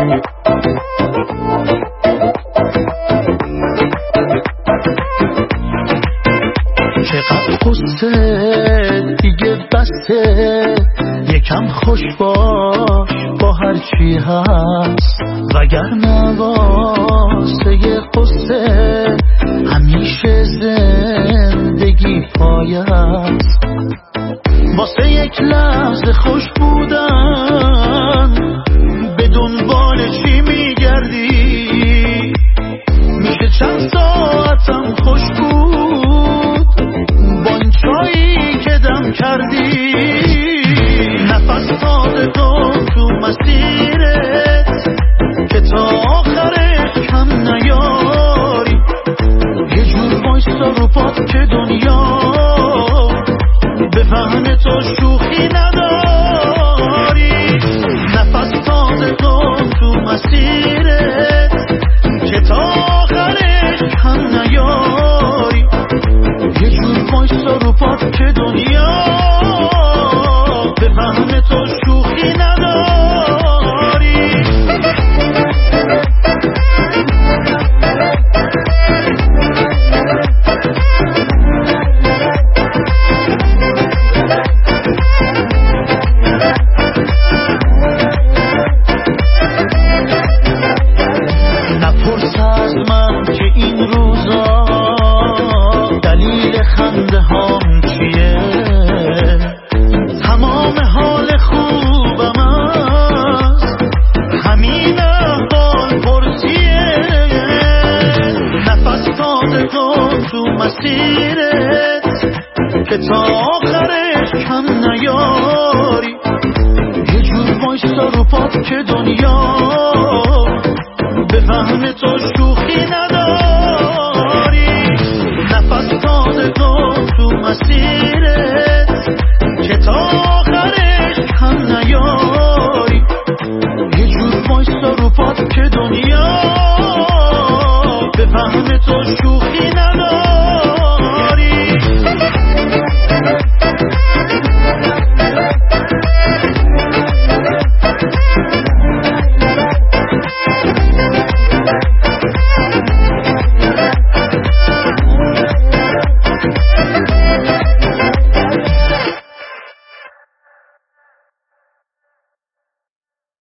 چقدر قصه دیگه بسه، یکم خوش باش با هر چی هست، وگرنه واسه قصه همیشه زندگی پایه است. واسه یک لحظه خوش بودن به دنبال چی میگردی؟ میشه چند ساعتم خوش بود با این چایی که دم کردی. نفس تازه کن تو مسیرت که تا آخرش کم نیاری. یه جور وایستا رو پات که دنیا بفهمه تو شوخی نداری. نفس تازه کن تو مسیرت که تا آخرش کم نیاری. یه جور وایستا رو پات که دنیا بفهمه تو شوخی نداری. نپرس از من که این روزا دلیل خنده هام چیه. تمام حال خوبم است همین احوال پرسیه. نفس تازه کن تو مسیرت که تا آخرش کم نیاری. یه جور وایستا رو پات که دنیا بفهمه تو شوخی نداری. نفس تازه کن تو مسیرت که تا آخرش کم نیاری. یه جور وایستا رو پات که دنیا بفهمه تو